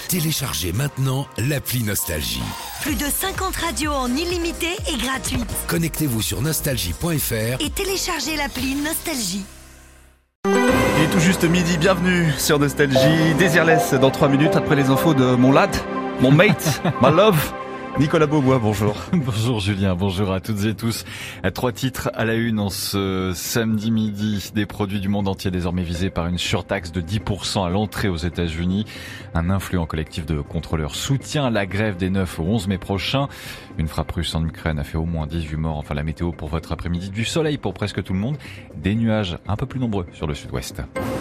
Téléchargez maintenant l'appli Nostalgie. Plus de 50 radios en illimité et gratuite. Connectez-vous sur nostalgie.fr et téléchargez l'appli Nostalgie. Il est tout juste midi, bienvenue sur Nostalgie. Désirless dans 3 minutes après les infos de mon lad, mon mate, my love. Nicolas Beaubois, bonjour. Bonjour Julien, bonjour à toutes et tous. 3 titres à la une en ce samedi midi. Des produits du monde entier désormais visés par une surtaxe de 10% à l'entrée aux États-Unis. Un influent collectif de contrôleurs soutient la grève des 9 au 11 mai prochain. Une frappe russe en Ukraine a fait au moins 18 morts. Enfin, la météo pour votre après-midi, du soleil pour presque tout le monde. Des nuages un peu plus nombreux sur le sud-ouest.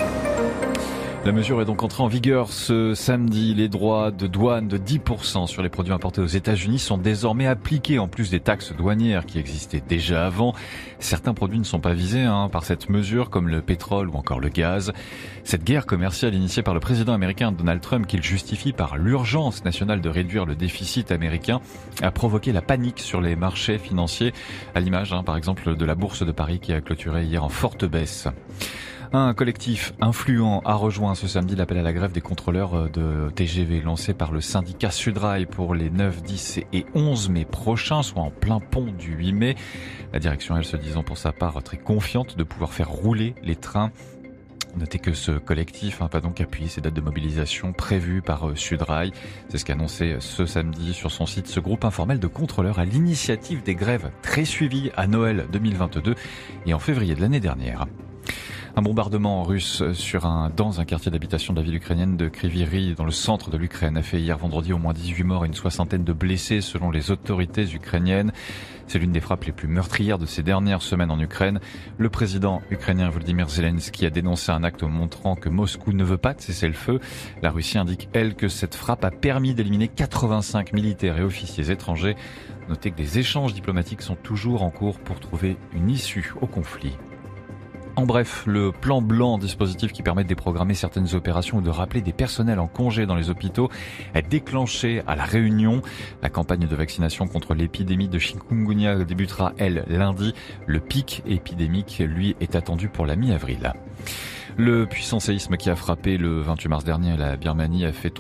La mesure est donc entrée en vigueur ce samedi. Les droits de douane de 10% sur les produits importés aux États-Unis sont désormais appliqués en plus des taxes douanières qui existaient déjà avant. Certains produits ne sont pas visés par cette mesure, comme le pétrole ou encore le gaz. Cette guerre commerciale initiée par le président américain Donald Trump, qu'il justifie par l'urgence nationale de réduire le déficit américain, a provoqué la panique sur les marchés financiers, à l'image par exemple de la bourse de Paris qui a clôturé hier en forte baisse. Un collectif influent a rejoint ce samedi l'appel à la grève des contrôleurs de TGV lancé par le syndicat Sudrail pour les 9, 10 et 11 mai prochains, soit en plein pont du 8 mai. La direction, elle, se disant pour sa part très confiante de pouvoir faire rouler les trains. Notez que ce collectif va donc appuyer ces dates de mobilisation prévues par Sudrail. C'est ce qu'a annoncé ce samedi sur son site ce groupe informel de contrôleurs à l'initiative des grèves très suivies à Noël 2022 et en février de l'année dernière. Un bombardement russe dans un quartier d'habitation de la ville ukrainienne de Kryvyi Rih, dans le centre de l'Ukraine, a fait hier vendredi au moins 18 morts et une soixantaine de blessés selon les autorités ukrainiennes. C'est l'une des frappes les plus meurtrières de ces dernières semaines en Ukraine. Le président ukrainien Volodymyr Zelensky a dénoncé un acte montrant que Moscou ne veut pas de cessez-le-feu. La Russie indique, elle, que cette frappe a permis d'éliminer 85 militaires et officiers étrangers. Notez que des échanges diplomatiques sont toujours en cours pour trouver une issue au conflit. En bref, le plan blanc, dispositif qui permet de déprogrammer certaines opérations ou de rappeler des personnels en congé dans les hôpitaux, est déclenché à La Réunion. La campagne de vaccination contre l'épidémie de chikungunya débutera, elle, lundi. Le pic épidémique, lui, est attendu pour la mi-avril. Le puissant séisme qui a frappé le 28 mars dernier à la Birmanie a fait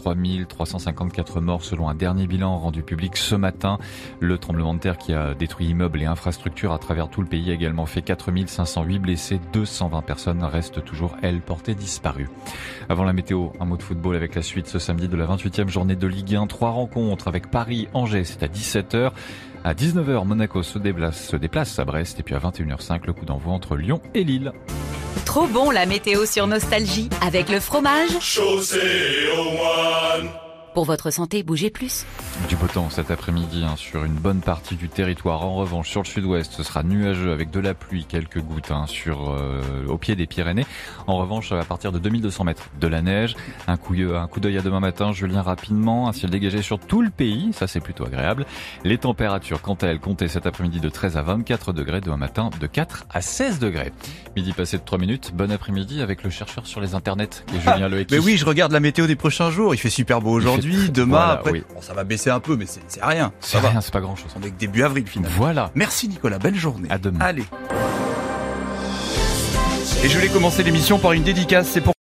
3354 morts selon un dernier bilan rendu public ce matin. Le tremblement de terre qui a détruit immeubles et infrastructures à travers tout le pays a également fait 4508 blessés. 220 personnes restent toujours, elles, portées disparues. Avant la météo, un mot de football avec la suite ce samedi de la 28e journée de Ligue 1. 3 rencontres avec Paris-Angers, c'est à 17h. À 19h, Monaco se déplace à Brest. Et puis à 21h05, le coup d'envoi entre Lyon et Lille. Trop bon la météo sur Nostalgie avec le fromage Chaussée au moine. Pour votre santé, bougez plus. Du beau temps cet après-midi sur une bonne partie du territoire. En revanche, sur le sud-ouest, ce sera nuageux avec de la pluie, quelques gouttes au pied des Pyrénées. En revanche, à partir de 2200 mètres, de la neige. Un coup d'œil à demain matin, Julien, rapidement. Un ciel dégagé sur tout le pays, ça c'est plutôt agréable. Les températures, quant à elles, comptaient cet après-midi de 13 à 24 degrés, demain matin de 4 à 16 degrés. Midi passé de 3 minutes, bon après-midi avec le chercheur sur les internets, qui est Julien Loeki. Mais oui, je regarde la météo des prochains jours, il fait super beau aujourd'hui. Demain, voilà, après, oui. Bon, ça va baisser un peu, mais c'est rien. C'est rien, c'est pas grand-chose. On est que début avril finalement. Voilà. Merci Nicolas, belle journée. À demain. Allez. Et je voulais commencer l'émission par une dédicace, c'est pour